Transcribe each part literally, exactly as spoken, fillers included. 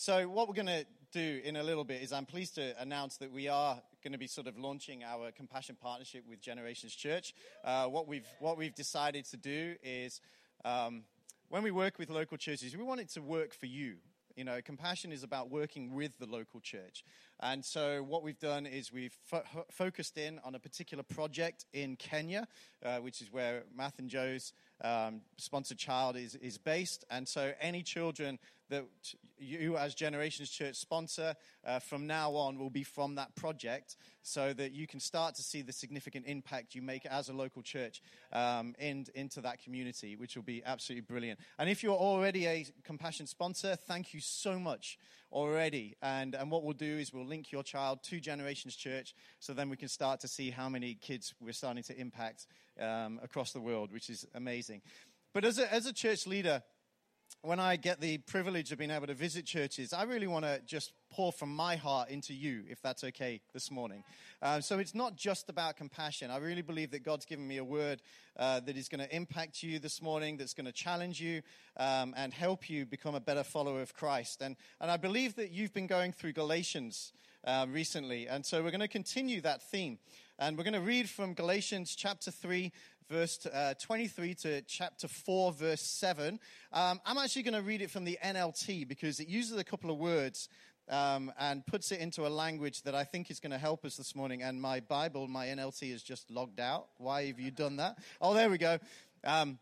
So what we're going to do in a little bit is I'm pleased to announce that we are going to be sort of launching our Compassion Partnership with Generations Church. Uh, what we've what we've decided to do is um, when we work with local churches, we want it to work for you. You know, Compassion is about working with the local church. And so what we've done is we've fo- focused in on a particular project in Kenya, uh, which is where Matt and Joe's um, sponsored child is, is based. And so any children that you as Generations Church sponsor uh, from now on will be from that project, so that you can start to see the significant impact you make as a local church um, in, into that community, which will be absolutely brilliant. And if you're already a Compassion sponsor, thank you so much already. And, and what we'll do is we'll link your child to Generations Church, so then we can start to see how many kids we're starting to impact um, across the world, which is amazing. But as a, as a church leader, when I get the privilege of being able to visit churches, I really want to just pour from my heart into you, if that's okay this morning. Uh, so it's not just about compassion. I really believe that God's given me a word uh, that is going to impact you this morning, that's going to challenge you um, and help you become a better follower of Christ. And, and I believe that you've been going through Galatians uh, recently, and so we're going to continue that theme. And we're going to read from Galatians chapter three, verse uh, twenty-three to chapter four, verse seven. Um, I'm actually going to read it from the N L T because it uses a couple of words um, and puts it into a language that I think is going to help us this morning. And my Bible, my N L T, is just logged out. Why have you done that? Oh, there we go. Um,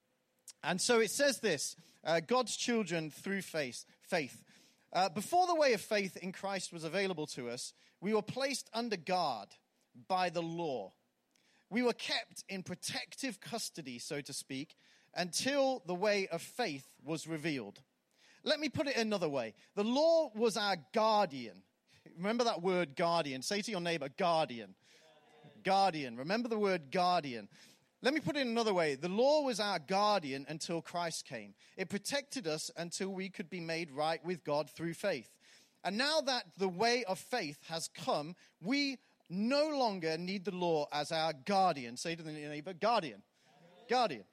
and so it says this, uh, God's children through faith. faith. Uh, before the way of faith in Christ was available to us, we were placed under guard by the law. We were kept in protective custody, so to speak, until the way of faith was revealed. Let me put it another way. The law was our guardian. Remember that word guardian. Say to your neighbor, guardian. Guardian. Remember the word guardian. Let me put it another way. The law was our guardian until Christ came. It protected us until we could be made right with God through faith. And now that the way of faith has come, we no longer need the law as our guardian. Say to the neighbor, guardian. Guardian.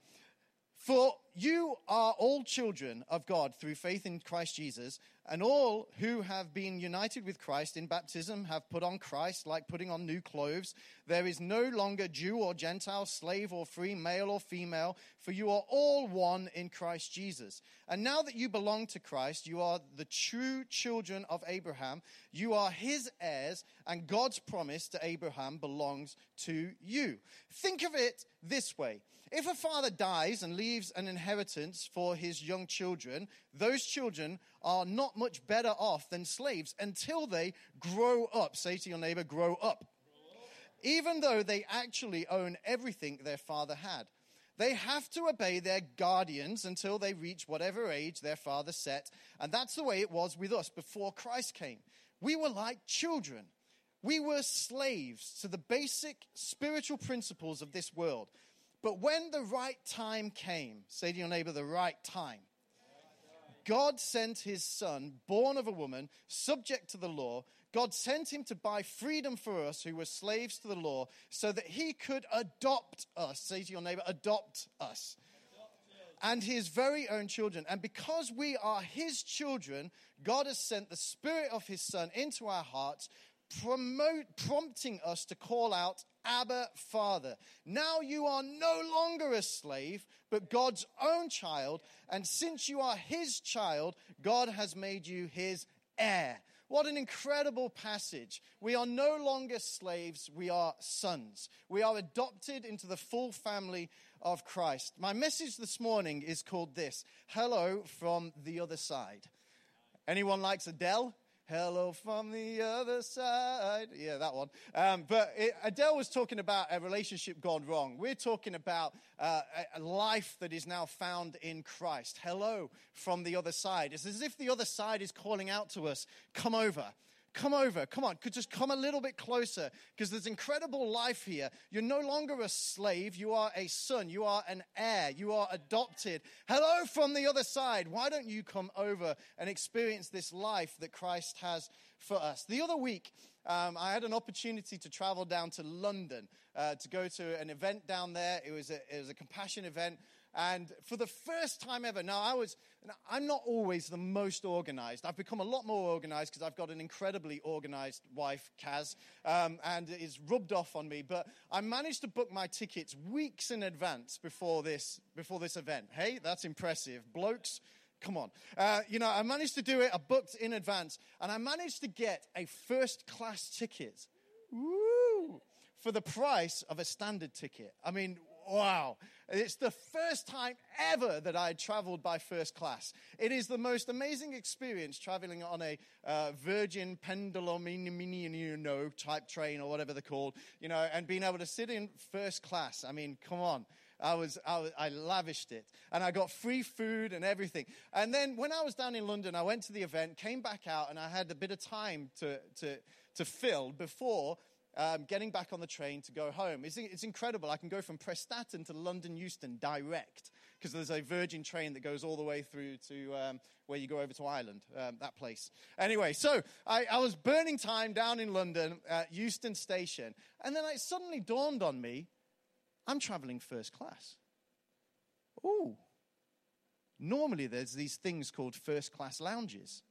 For you are all children of God through faith in Christ Jesus, and all who have been united with Christ in baptism have put on Christ like putting on new clothes. There is no longer Jew or Gentile, slave or free, male or female, for you are all one in Christ Jesus. And now that you belong to Christ, you are the true children of Abraham. You are his heirs, and God's promise to Abraham belongs to you. Think of it this way. If a father dies and leaves an inheritance for his young children, those children are not much better off than slaves until they grow up. Say to your neighbor, grow up. Even though they actually own everything their father had. They have to obey their guardians until they reach whatever age their father set. And that's the way it was with us before Christ came. We were like children. We were slaves to the basic spiritual principles of this world. But when the right time came, say to your neighbor, the right time, God sent his son, born of a woman, subject to the law. God sent him to buy freedom for us who were slaves to the law so that he could adopt us. Say to your neighbor, adopt us. And his very own children. And because we are his children, God has sent the Spirit of his Son into our hearts, promote, prompting us to call out, Abba, Father. Now you are no longer a slave, but God's own child. And since you are his child, God has made you his heir. What an incredible passage. We are no longer slaves, we are sons. We are adopted into the full family of Christ. My message this morning is called this, Hello from the Other Side. Anyone likes Adele? Hello from the other side. Yeah, that one. Um, but it, Adele was talking about a relationship gone wrong. We're talking about uh, a life that is now found in Christ. Hello from the other side. It's as if the other side is calling out to us, come over. Come over, come on, could just come a little bit closer because there's incredible life here. You're no longer a slave, you are a son, you are an heir, you are adopted. Hello from the other side. Why don't you come over and experience this life that Christ has for us? The other week, um, I had an opportunity to travel down to London uh, to go to an event down there. It was a, it was a compassion event. And for the first time ever, now I was, I'm not always the most organized. I've become a lot more organized because I've got an incredibly organized wife, Kaz, um, and it's rubbed off on me. But I managed to book my tickets weeks in advance before this, before this event. Hey, that's impressive. Blokes, come on. Uh, you know, I managed to do it. I booked in advance, and I managed to get a first-class ticket. Woo! For the price of a standard ticket. I mean, wow. It's the first time ever that I had traveled by first class. It is the most amazing experience traveling on a uh, Virgin Pendulum you know, type train or whatever they're called, you know, and being able to sit in first class. I mean, come on. I was, I was, I lavished it. And I got free food and everything. And then when I was down in London, I went to the event, came back out, and I had a bit of time to, to, to fill before Um, getting back on the train to go home. It's, it's incredible. I can go from Prestatyn to London Euston direct because there's a Virgin train that goes all the way through to um, where you go over to Ireland, um, that place. Anyway, so I, I was burning time down in London at Euston Station, and then it suddenly dawned on me, I'm traveling first class. Ooh. Normally there's these things called first class lounges.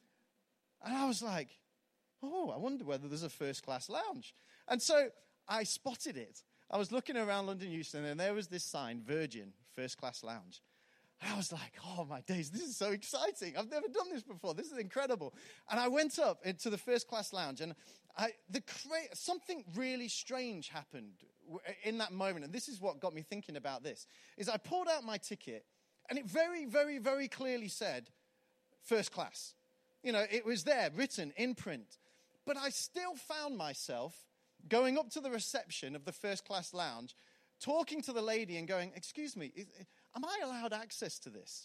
And I was like, oh, I wonder whether there's a first-class lounge. And so I spotted it. I was looking around London Euston, and there was this sign, Virgin, first-class lounge. And I was like, oh, my days, this is so exciting. I've never done this before. This is incredible. And I went up into the first-class lounge, and I, the cra- something really strange happened in that moment. And this is what got me thinking about this, is I pulled out my ticket, and it very, very, very clearly said first class. You know, it was there, written in print. But I still found myself going up to the reception of the first-class lounge, talking to the lady and going, excuse me, is, am I allowed access to this?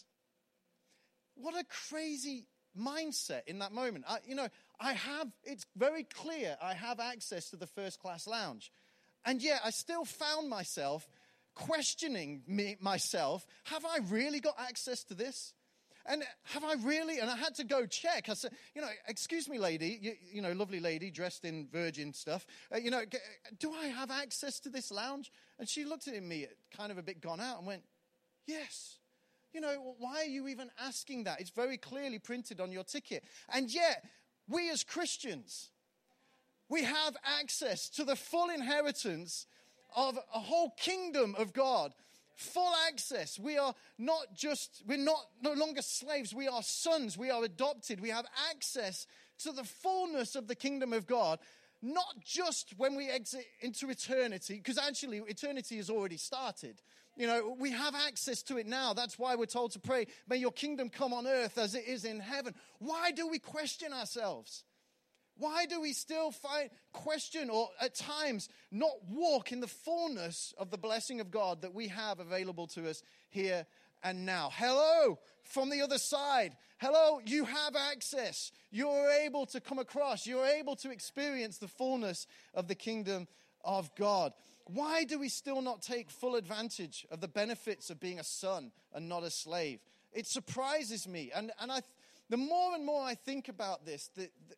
What a crazy mindset in that moment. I, you know, I have, it's very clear I have access to the first-class lounge. And yet I still found myself questioning me, myself, have I really got access to this? And have I really? And I had to go check. I said, you know, excuse me, lady, you, you know, lovely lady dressed in Virgin stuff. Uh, you know, do I have access to this lounge? And she looked at me kind of a bit gone out and went, yes. You know, why are you even asking that? It's very clearly printed on your ticket. And yet, we as Christians, we have access to the full inheritance of a whole kingdom of God. Full access. We are not just, we're not no longer slaves. We are sons. We are adopted. We have access to the fullness of the kingdom of God, not just when we exit into eternity, because actually eternity has already started. You know, we have access to it now. That's why we're told to pray, may your kingdom come on earth as it is in heaven. Why do we question ourselves? Why do we still find, question or at times not walk in the fullness of the blessing of God that we have available to us here and now? Hello, from the other side. Hello, you have access. You're able to come across. You're able to experience the fullness of the kingdom of God. Why do we still not take full advantage of the benefits of being a son and not a slave? It surprises me. And, and I, the more and more I think about this, the, the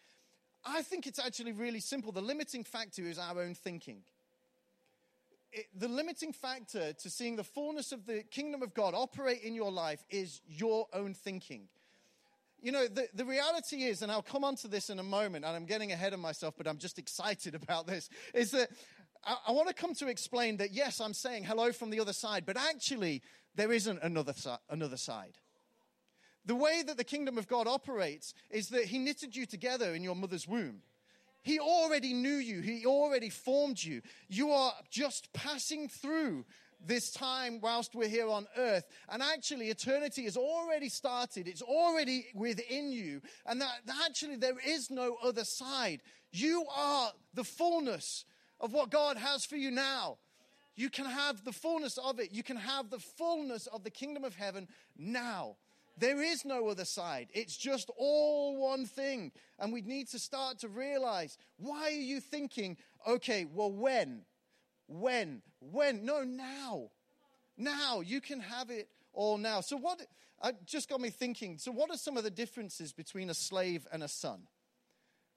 I think it's actually really simple. The limiting factor is our own thinking. It, the limiting factor to seeing the fullness of the kingdom of God operate in your life is your own thinking. You know, the, the reality is, and I'll come on to this in a moment, and I'm getting ahead of myself, but I'm just excited about this, is that I, I want to come to explain that, yes, I'm saying hello from the other side, but actually there isn't another, another side. The way that the kingdom of God operates is that he knitted you together in your mother's womb. He already knew you. He already formed you. You are just passing through this time whilst we're here on earth. And actually, eternity has already started. It's already within you. And that, that actually there is no other side. You are the fullness of what God has for you now. You can have the fullness of it. You can have the fullness of the kingdom of heaven now. There is no other side. It's just all one thing. And we need to start to realize, why are you thinking, okay, well, when? When? When? No, now. Now. You can have it all now. So what, it just got me thinking, so what are some of the differences between a slave and a son?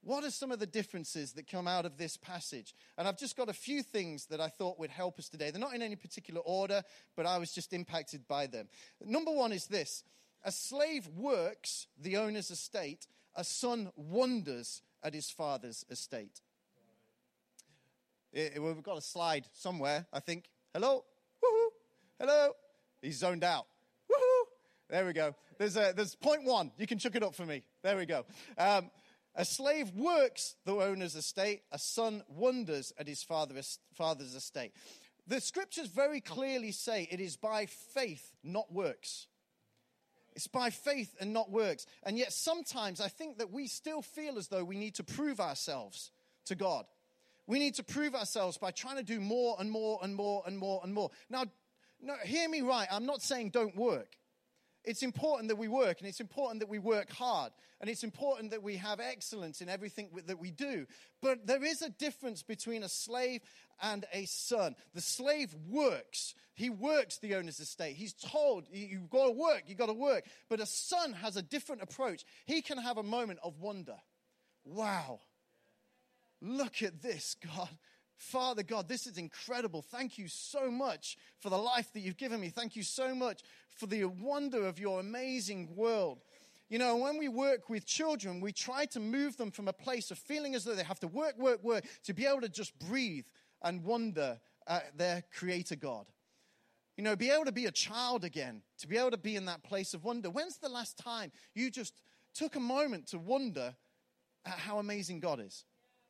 What are some of the differences that come out of this passage? And I've just got a few things that I thought would help us today. They're not in any particular order, but I was just impacted by them. Number one is this. A slave works the owner's estate. A son wonders at his father's estate. It, it, we've got a slide somewhere, I think. Hello? Woohoo! Hello? He's zoned out. Woohoo! There we go. There's, a, there's point one. You can chuck it up for me. There we go. Um, A slave works the owner's estate. A son wonders at his father's, father's estate. The scriptures very clearly say it is by faith, not works. It's by faith and not works. And yet sometimes I think that we still feel as though we need to prove ourselves to God. We need to prove ourselves by trying to do more and more and more and more and more. Now, no, hear me right. I'm not saying don't work. It's important that we work, and it's important that we work hard, and it's important that we have excellence in everything that we do. But there is a difference between a slave and a son. The slave works. He works the owner's estate. He's told, you've got to work, you've got to work. But a son has a different approach. He can have a moment of wonder. Wow. Look at this, God. Father God, this is incredible. Thank you so much for the life that you've given me. Thank you so much for the wonder of your amazing world. You know, when we work with children, we try to move them from a place of feeling as though they have to work, work, work, to be able to just breathe and wonder at their Creator God. You know, be able to be a child again, to be able to be in that place of wonder. When's the last time you just took a moment to wonder at how amazing God is?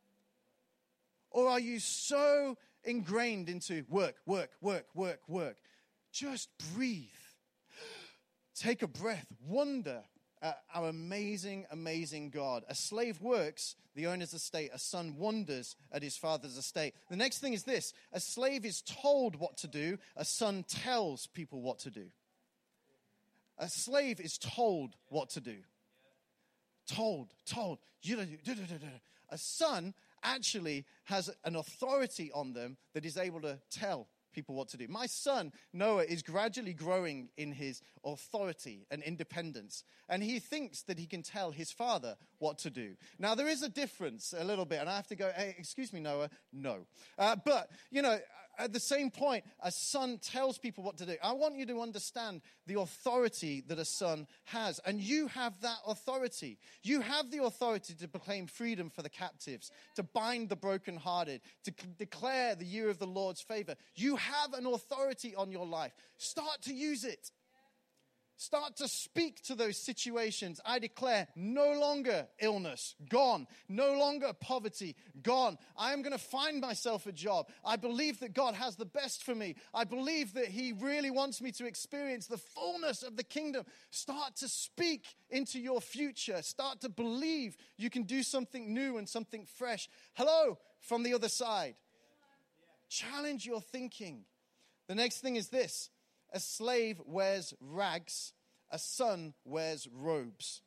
Or are you so ingrained into work, work, work, work, work? Just breathe. Take a breath. Wonder at our amazing, amazing God. A slave works the owner's estate. A son wonders at his father's estate. The next thing is this. A slave is told what to do. A son tells people what to do. A slave is told what to do. Told, told. A son actually has an authority on them that is able to tell people what to do. My son, Noah, is gradually growing in his authority and independence. And he thinks that he can tell his father what to do. Now, there is a difference a little bit. And I have to go, hey, excuse me, Noah, no. Uh, but, you know, at the same point, a son tells people what to do. I want you to understand the authority that a son has. And you have that authority. You have the authority to proclaim freedom for the captives, to bind the brokenhearted, to c- declare the year of the Lord's favor. You have an authority on your life. Start to use it. Start to speak to those situations. I declare no longer illness, gone. No longer poverty, gone. I am going to find myself a job. I believe that God has the best for me. I believe that he really wants me to experience the fullness of the kingdom. Start to speak into your future. Start to believe you can do something new and something fresh. Hello, from the other side. Challenge your thinking. The next thing is this. A slave wears rags, a son wears robes.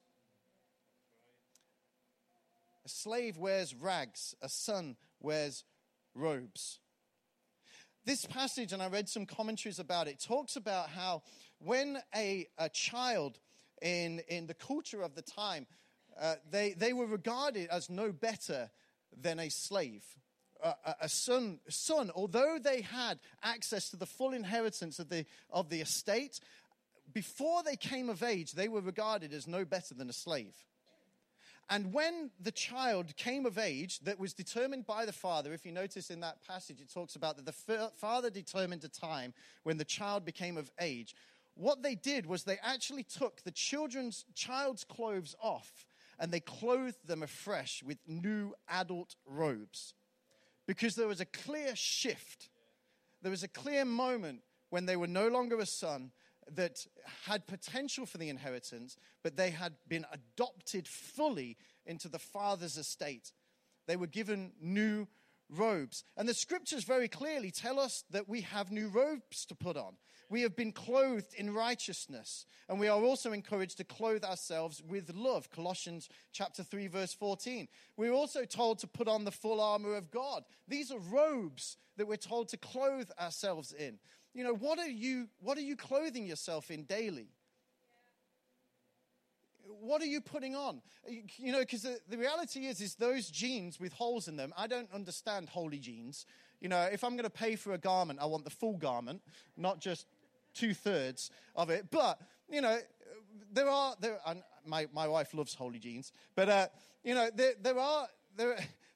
A slave wears rags, a son wears robes. This passage, and I read some commentaries about it, talks about how when a, a child in, in the culture of the time, uh, they, they were regarded as no better than a slave. A, a son, son, although they had access to the full inheritance of the of the estate, before they came of age, they were regarded as no better than a slave. And when the child came of age, that was determined by the father, if you notice in that passage, it talks about that the father determined a time when the child became of age. What they did was they actually took the children's child's clothes off and they clothed them afresh with new adult robes. Because there was a clear shift. There was a clear moment when they were no longer a son that had potential for the inheritance, but they had been adopted fully into the father's estate. They were given new robes. And the scriptures very clearly tell us that we have new robes to put on. We have been clothed in righteousness. And we are also encouraged to clothe ourselves with love. Colossians chapter three, verse fourteen. We're also told to put on the full armor of God. These are robes that we're told to clothe ourselves in. You know, what are you, what are you clothing yourself in daily? what are you putting on? You know, because the, the reality is, is those jeans with holes in them, I don't understand holy jeans. You know, if I'm going to pay for a garment, I want the full garment, not just two-thirds of it. But, you know, there are, there. And my, my wife loves holy jeans. But, uh, you know, there, there are, there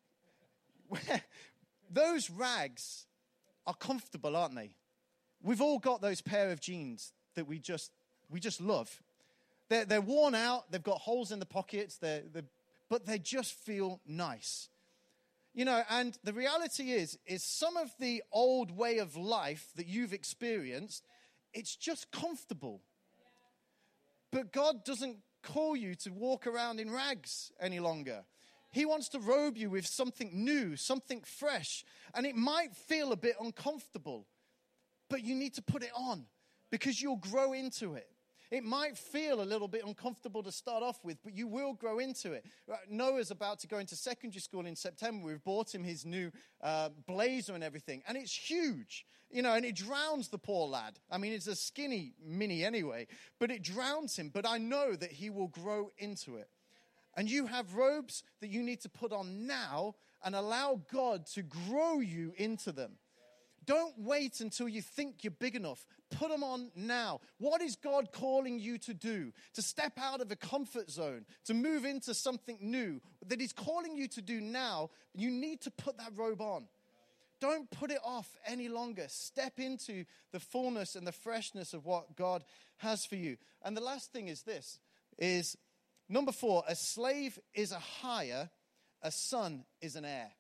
those rags are comfortable, aren't they? We've all got those pair of jeans that we just we just love. They're, they're worn out. They've got holes in the pockets. They're, they're, but they just feel nice. You know, and the reality is, is some of the old way of life that you've experienced, it's just comfortable. But God doesn't call you to walk around in rags any longer. He wants to robe you with something new, something fresh. And it might feel a bit uncomfortable, but you need to put it on because you'll grow into it. It might feel a little bit uncomfortable to start off with, but you will grow into it. Noah's about to go into secondary school in September. We've bought him his new uh, blazer and everything, and it's huge, you know, and it drowns the poor lad. I mean, it's a skinny mini anyway, but it drowns him. But I know that he will grow into it. And you have robes that you need to put on now and allow God to grow you into them. Don't wait until you think you're big enough. Put them on now. What is God calling you to do? To step out of a comfort zone, to move into something new that He's calling you to do now. You need to put that robe on. Don't put it off any longer. Step into the fullness and the freshness of what God has for you. And the last thing is this, is number four, a slave is a hire, a son is an heir.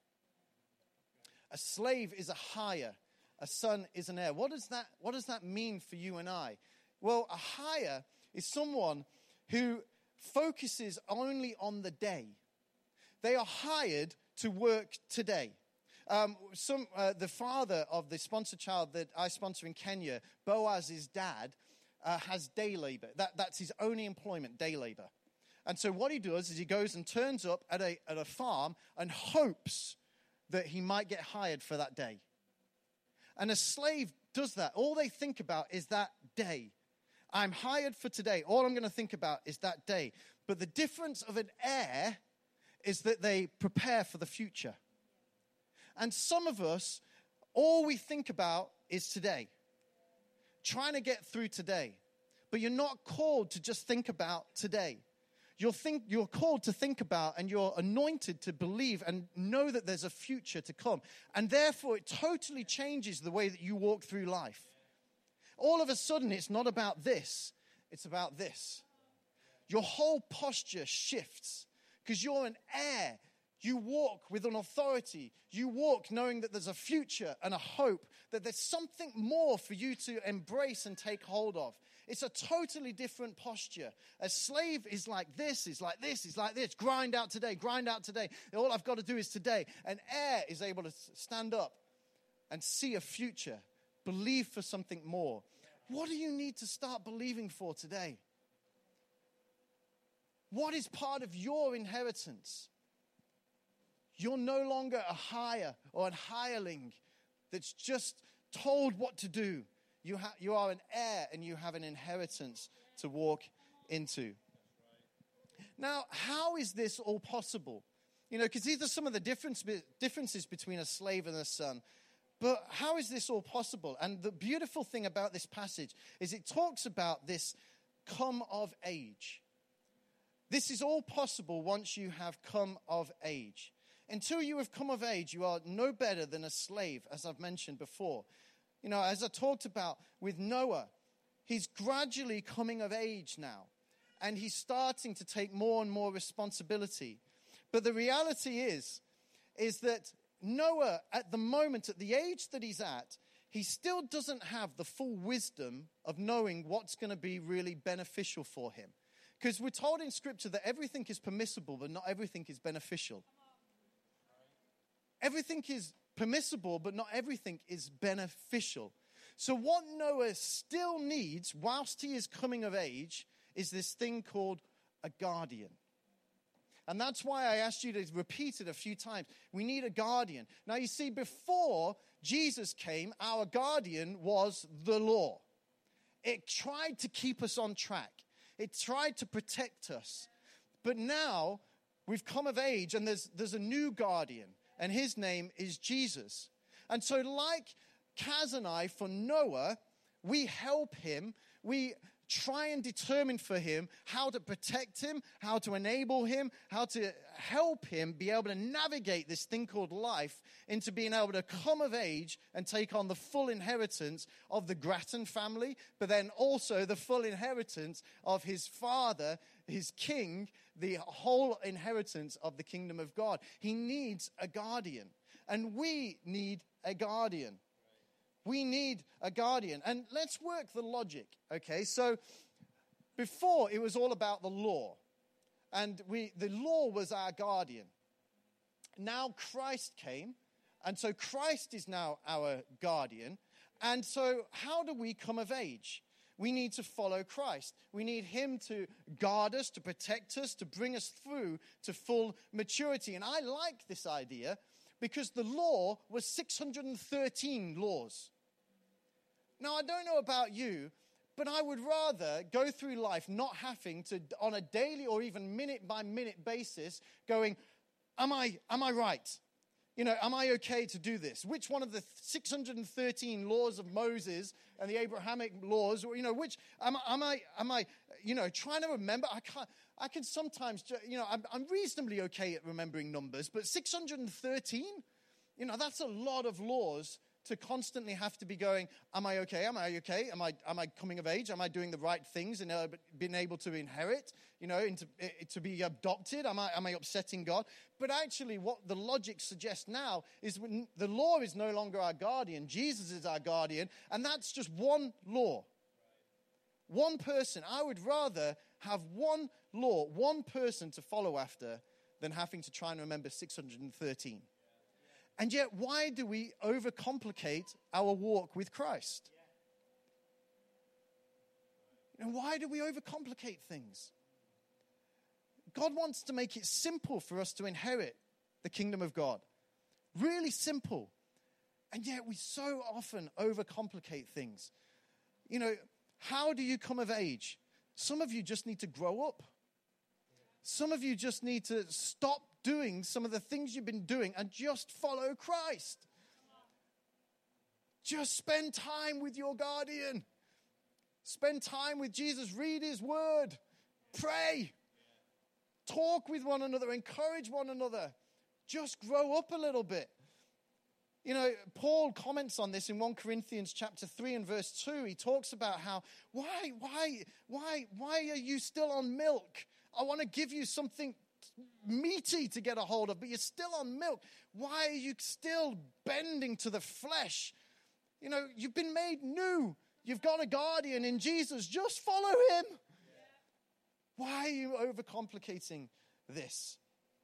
A slave is a hire, a son is an heir. What does that, what does that mean for you and I? Well, a hire is someone who focuses only on the day. They are hired to work today. Um, some uh, the father of the sponsor child that I sponsor in Kenya, Boaz's dad, uh, has day labor. That, that's his only employment, day labor. And so what he does is he goes and turns up at a, at a farm and hopes that he might get hired for that day. And a slave does that. All they think about is that day. I'm hired for today. All I'm going to think about is that day. But the difference of an heir is that they prepare for the future. And some of us, all we think about is today. Trying to get through today. But you're not called to just think about today. You're, think, you're called to think about and you're anointed to believe and know that there's a future to come. And therefore, it totally changes the way that you walk through life. All of a sudden, it's not about this. It's about this. Your whole posture shifts because you're an heir. You walk with an authority. You walk knowing that there's a future and a hope, that there's something more for you to embrace and take hold of. It's a totally different posture. A slave is like this, is like this, is like this. Grind out today, grind out today. All I've got to do is today. An heir is able to stand up and see a future, believe for something more. What do you need to start believing for today? What is part of your inheritance? You're no longer a hire or a hireling that's just told what to do. You, ha- you are an heir and you have an inheritance to walk into. Now, how is this all possible? You know, because these are some of the difference, differences between a slave and a son. But how is this all possible? And the beautiful thing about this passage is it talks about this come of age. This is all possible once you have come of age. Until you have come of age, you are no better than a slave, as I've mentioned before. You know, as I talked about with Noah, he's gradually coming of age now. And he's starting to take more and more responsibility. But the reality is, is that Noah, at the moment, at the age that he's at, he still doesn't have the full wisdom of knowing what's going to be really beneficial for him. Because we're told in Scripture that everything is permissible, but not everything is beneficial. Everything is permissible, but not everything is beneficial. So what Noah still needs, whilst he is coming of age, is this thing called a guardian. And that's why I asked you to repeat it a few times. We need a guardian. Now, you see, before Jesus came, our guardian was the law. It tried to keep us on track. It tried to protect us. But now we've come of age and there's, there's a new guardian, and his name is Jesus. And so like Kaz and I, for Noah, we help him. We try and determine for him how to protect him, how to enable him, how to help him be able to navigate this thing called life into being able to come of age and take on the full inheritance of the Grattan family, but then also the full inheritance of his father, his king, the whole inheritance of the kingdom of God. He needs a guardian, and we need a guardian. We need a guardian. And let's work the logic, okay? So before, it was all about the law. And we the law was our guardian. Now Christ came, and so Christ is now our guardian. And so how do we come of age? We need to follow Christ. We need him to guard us, to protect us, to bring us through to full maturity. And I like this idea because the law was six hundred thirteen laws. Now, I don't know about you, but I would rather go through life not having to, on a daily or even minute-by-minute basis, going, am I, am I right? You know, am I okay to do this? Which one of the six hundred thirteen laws of Moses and the Abrahamic laws, you know, which, am, am I, am I, you know, trying to remember? I can't, I can sometimes, you know, I'm, I'm reasonably okay at remembering numbers, but six hundred thirteen, you know, that's a lot of laws to constantly have to be going, am I okay? Am I okay? Am I am I coming of age? Am I doing the right things and uh, being able to inherit, you know, into, uh, to be adopted? Am I am I upsetting God? But actually what the logic suggests now is when the law is no longer our guardian. Jesus is our guardian, and that's just one law. One person. I would rather have one law, one person to follow after than having to try and remember six hundred thirteen. And yet, why do we overcomplicate our walk with Christ? And why do we overcomplicate things? God wants to make it simple for us to inherit the kingdom of God. Really simple. And yet, we so often overcomplicate things. You know, how do you come of age? Some of you just need to grow up. Some of you just need to stop doing some of the things you've been doing and just follow Christ. Just spend time with your guardian. Spend time with Jesus. Read his word. Pray. Talk with one another. Encourage one another. Just grow up a little bit. You know, Paul comments on this in First Corinthians chapter three and verse two. He talks about how, why, why, why, why are you still on milk? I want to give you something meaty to get a hold of, but you're still on milk. Why are you still bending to the flesh? You know, you've been made new. You've got a guardian in Jesus. Just follow him. Why are you overcomplicating this?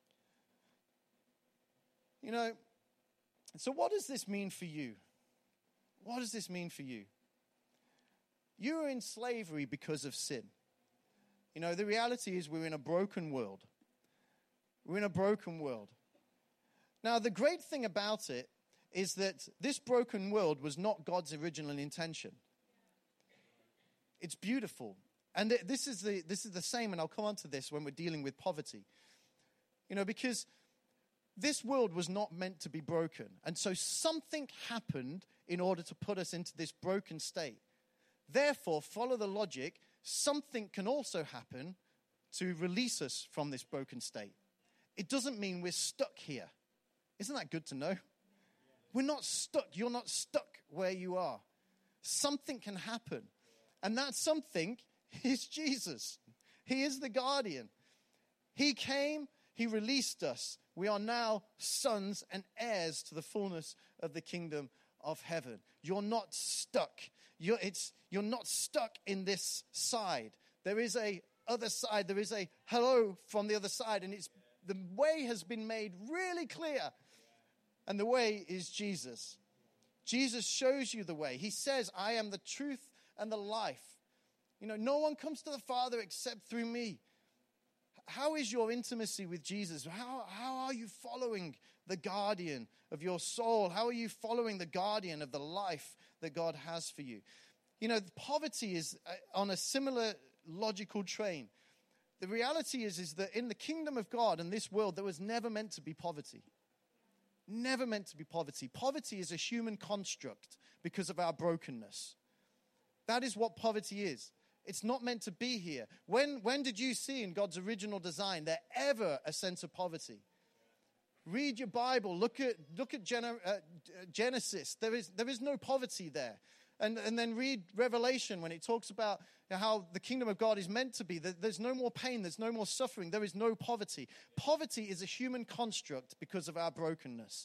You know, so what does this mean for you? What does this mean for you? You are in slavery because of sin. You know, the reality is we're in a broken world. We're in a broken world. Now, the great thing about it is that this broken world was not God's original intention. It's beautiful. And this is the this is the same, and I'll come on to this when we're dealing with poverty. You know, because this world was not meant to be broken. And so something happened in order to put us into this broken state. Therefore, follow the logic, something can also happen to release us from this broken state. It doesn't mean we're stuck here. Isn't that good to know? We're not stuck. You're not stuck where you are. Something can happen. And that something is Jesus. He is the guardian. He came, he released us. We are now sons and heirs to the fullness of the kingdom of heaven. You're not stuck. You're, it's, you're not stuck in this side. There is a other side. There is a hello from the other side. And it's the way has been made really clear. And the way is Jesus. Jesus shows you the way. He says, I am the truth and the life. You know, no one comes to the Father except through me. How is your intimacy with Jesus? How, how are you following the guardian of your soul? How are you following the guardian of the life that God has for you? You know, poverty is on a similar logical train. The reality is, is that in the kingdom of God and this world, there was never meant to be poverty. Never meant to be poverty. Poverty is a human construct because of our brokenness. That is what poverty is. It's not meant to be here. When, when did you see in God's original design there ever a sense of poverty? Read your Bible. Look at look at Gen- uh, Genesis. There is there is no poverty there. And, and then read Revelation when it talks about how the kingdom of God is meant to be. There's no more pain. There's no more suffering. There is no poverty. Poverty is a human construct because of our brokenness.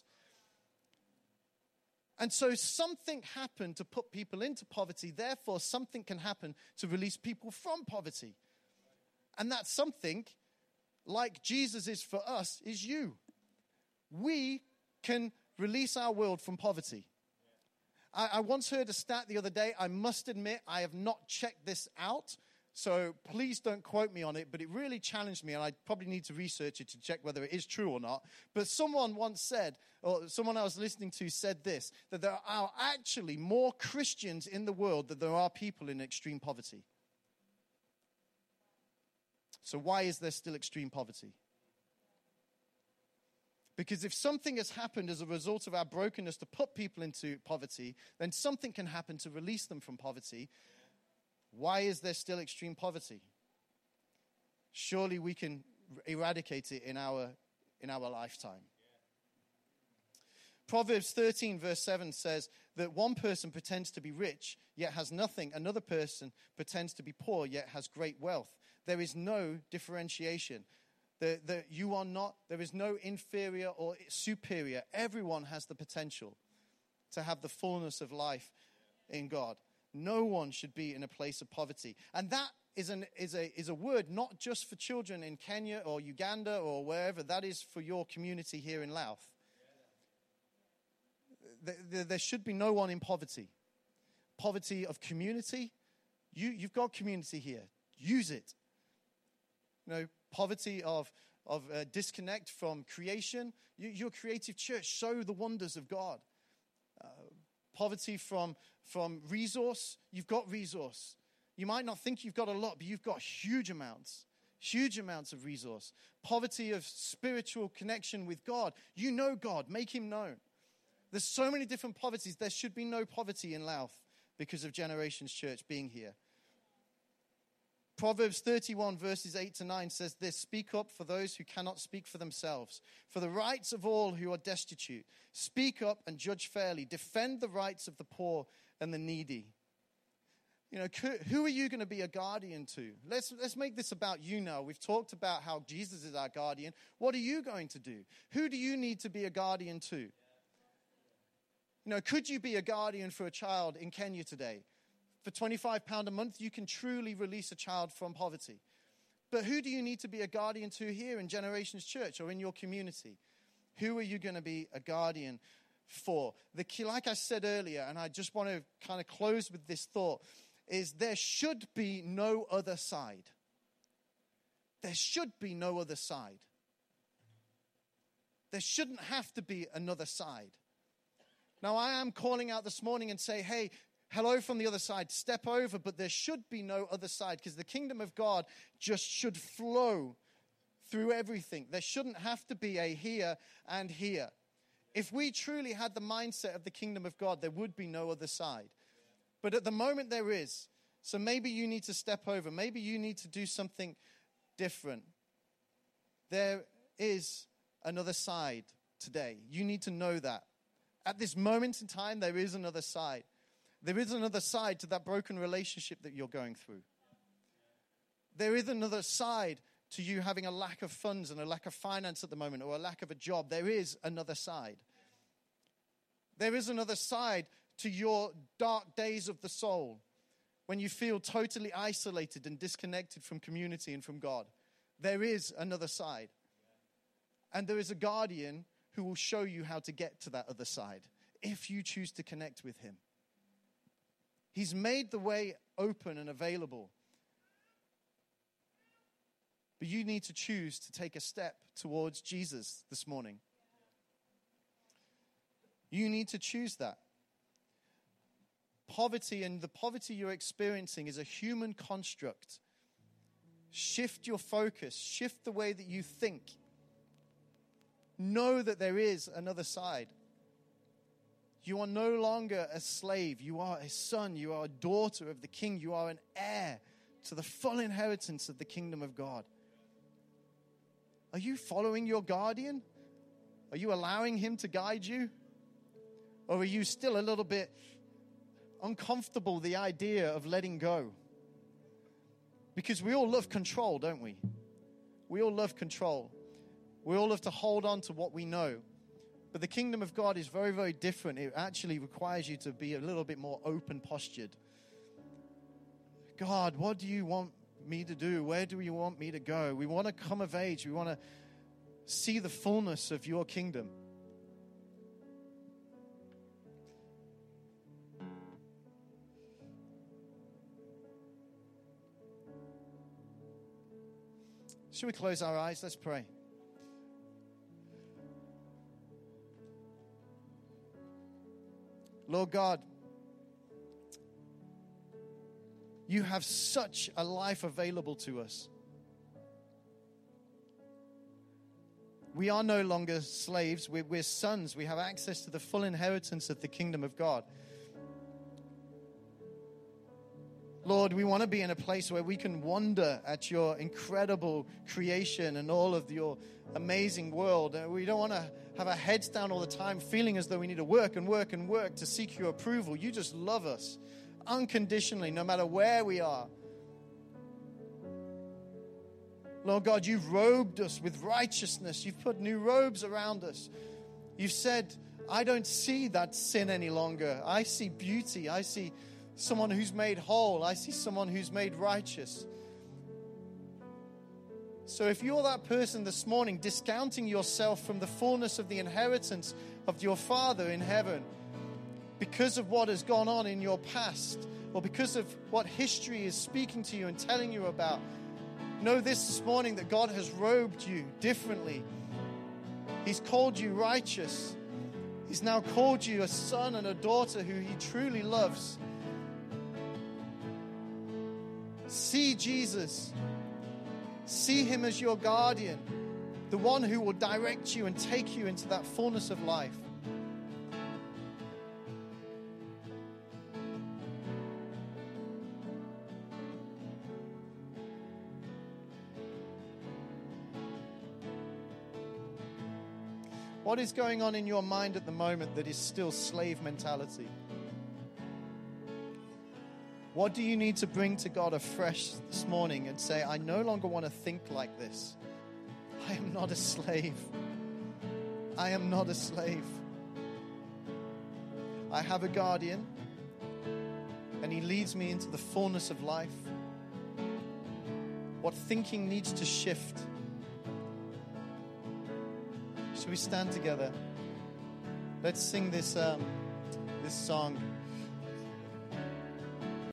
And so something happened to put people into poverty. Therefore, something can happen to release people from poverty. And that something, like Jesus is for us, is you. We can release our world from poverty. I, I once heard a stat the other day. I must admit, I have not checked this out. So please don't quote me on it, but it really challenged me, and I probably need to research it to check whether it is true or not. But someone once said, or someone I was listening to said this, that there are actually more Christians in the world than there are people in extreme poverty. So why is there still extreme poverty? Because if something has happened as a result of our brokenness to put people into poverty, then something can happen to release them from poverty. Why is there still extreme poverty? Surely we can eradicate it in our, in our lifetime. Proverbs thirteen verse seven says that one person pretends to be rich, yet has nothing. Another person pretends to be poor, yet has great wealth. There is no differentiation. The, the, you are not, there is no inferior or superior. Everyone has the potential to have the fullness of life in God. No one should be in a place of poverty. And that is, an, is, a, is a word not just for children in Kenya or Uganda or wherever. That is for your community here in Louth. There, there should be no one in poverty. Poverty of community. You, you've got community here. Use it. You know, poverty of, of uh, disconnect from creation. You, your creative church, show the wonders of God. Uh, poverty from, from resource. You've got resource. You might not think you've got a lot, but you've got huge amounts. Huge amounts of resource. Poverty of spiritual connection with God. You know God. Make him known. There's so many different poverties. There should be no poverty in Louth because of Generations Church being here. Proverbs thirty-one verses eight to nine says this: speak up for those who cannot speak for themselves, for the rights of all who are destitute. Speak up and judge fairly. Defend the rights of the poor and the needy. You know, who are you going to be a guardian to? Let's, let's make this about you now. We've talked about how Jesus is our guardian. What are you going to do? Who do you need to be a guardian to? You know, could you be a guardian for a child in Kenya today? For twenty-five pounds a month, you can truly release a child from poverty. But who do you need to be a guardian to here in Generations Church or in your community? Who are you going to be a guardian for? The key, like I said earlier, and I just want to kind of close with this thought, is there should be no other side. There should be no other side. There shouldn't have to be another side. Now, I am calling out this morning and say, hey, hello from the other side, step over, but there should be no other side because the kingdom of God just should flow through everything. There shouldn't have to be a here and here. If we truly had the mindset of the kingdom of God, there would be no other side. But at the moment there is. So maybe you need to step over. Maybe you need to do something different. There is another side today. You need to know that. At this moment in time, there is another side. There is another side to that broken relationship that you're going through. There is another side to you having a lack of funds and a lack of finance at the moment or a lack of a job. There is another side. There is another side to your dark days of the soul when you feel totally isolated and disconnected from community and from God. There is another side. And there is a guardian who will show you how to get to that other side if you choose to connect with him. He's made the way open and available. But you need to choose to take a step towards Jesus this morning. You need to choose that. Poverty and the poverty you're experiencing is a human construct Shift your focus. Shift the way that you think. Know that there is another side. You are no longer a slave. You are a son. You are a daughter of the King. You are an heir to the full inheritance of the kingdom of God. Are you following your guardian? Are you allowing him to guide you? Or are you still a little bit uncomfortable with the idea of letting go? Because we all love control, don't we? We all love control. We all love to hold on to what we know. But the kingdom of God is very, very different. It actually requires you to be a little bit more open postured. God, what do you want me to do? Where do you want me to go? We want to come of age. We want to see the fullness of your kingdom. Should we close our eyes? Let's pray. Lord God, you have such a life available to us. We are no longer slaves. We're, we're sons. We have access to the full inheritance of the kingdom of God. Lord, we want to be in a place where we can wonder at your incredible creation and all of your amazing world. We don't want to have our heads down all the time, feeling as though we need to work and work and work to seek your approval. You just love us unconditionally, no matter where we are. Lord God, you've robed us with righteousness. You've put new robes around us. You've said, I don't see that sin any longer. I see beauty. I see someone who's made whole. I see someone who's made righteous. So if you're that person this morning discounting yourself from the fullness of the inheritance of your Father in heaven because of what has gone on in your past or because of what history is speaking to you and telling you about, know this this morning that God has robed you differently. He's called you righteous. He's now called you a son and a daughter who he truly loves. See Jesus. See him as your guardian, the one who will direct you and take you into that fullness of life. What is going on in your mind at the moment that is still slave mentality? What do you need to bring to God afresh this morning and say, I no longer want to think like this. I am not a slave. I am not a slave. I have a guardian, and he leads me into the fullness of life. What thinking needs to shift? Shall we stand together? Let's sing this, um, this song.